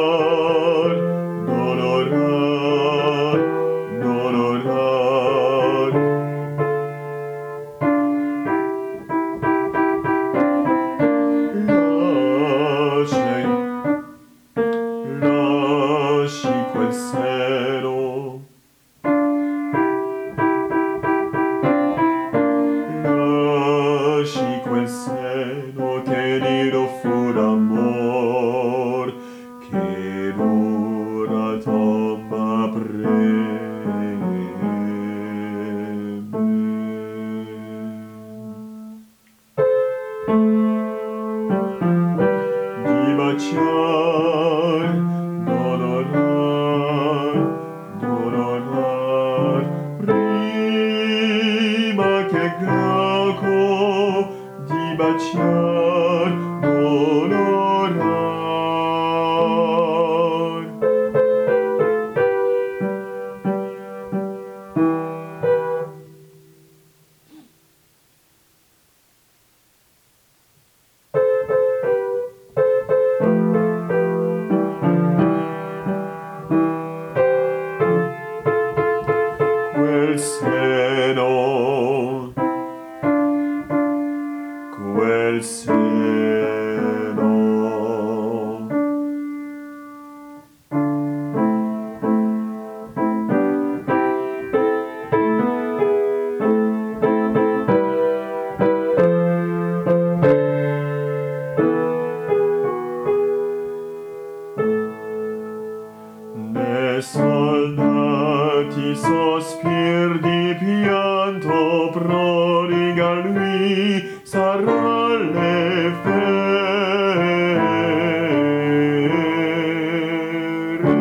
non orar, non orar. Lasci quel seno, lasci quel seno, tenilo fu d'amor, che dura tomba di baciar, non orar, non orar, prima che glauco di baciar, non orar. Quel seno, quel seno. Ne soldati sospir di pianto prodiga lui sarà le fere.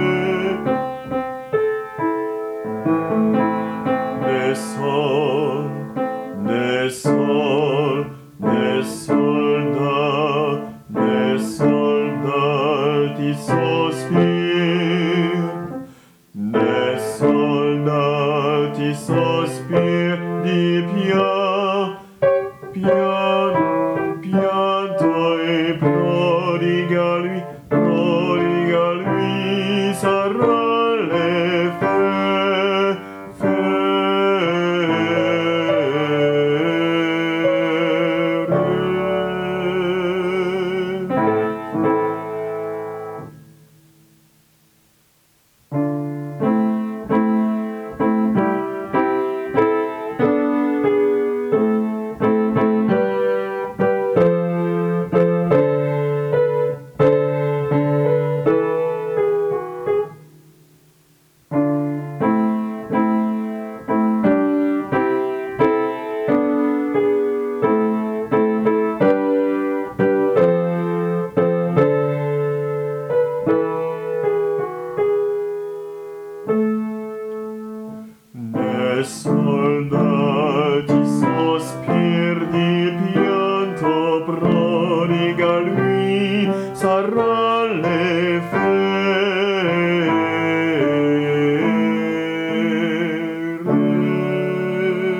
Ne sol, ne sol, ne soldati sospir, ne soldati sospir di pianto e prodiga lui sarà le Ne soldati sospir di pianto prodiga lui sarà le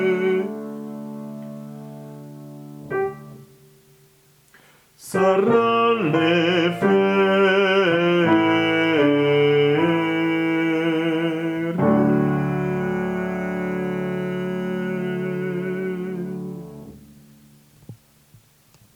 fere. Sarà